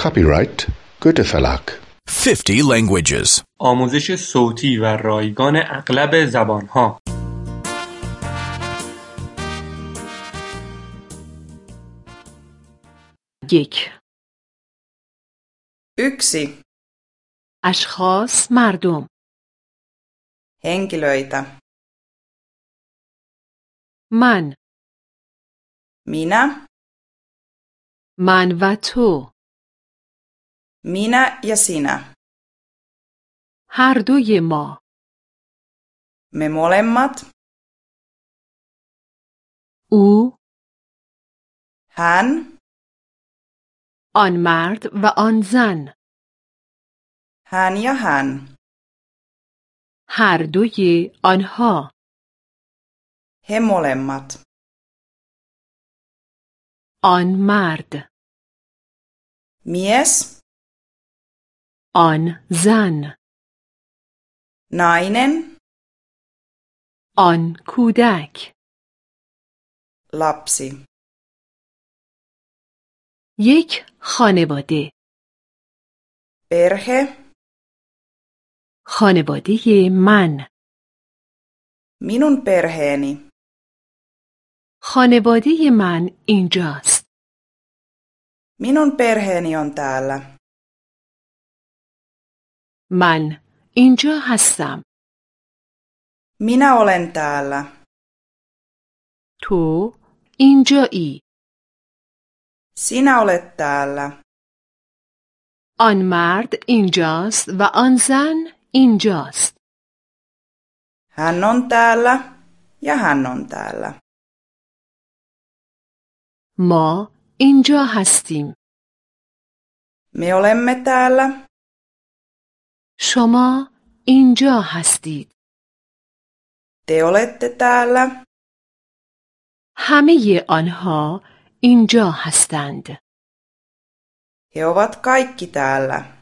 Copyright Goethe Verlag. 50 languages. آموزش صوتی و رایگان اغلب زبانها. یک. Yksi. اشخاص مردم. Henkilöitä. من. Minä. من و تو. Minä ja sinä. هر دوی ما. Me molemmat. او. Hän. آن مرد و آن زن. Hän ja hän. هر دوی آنها. He molemmat. آن مرد. Mies. آن زن. Nainen. آن کودک. Lapsi. یک خانواده. Perhe. خانواده من. Minun perheeni. خانواده من اینجاست. Minun perheeni on täällä. من اینجا هستم. Minä olen täällä. تو اینجایی. Sinä olet täällä. آن مرد اینجاست و آن زن اینجاست. Hän on täällä ja hän on täällä. ما اینجا هستیم. Me olemme täällä. شما اینجا هستید. Te olette täällä. همه آنها اینجا هستند. He ovat kaikki täällä.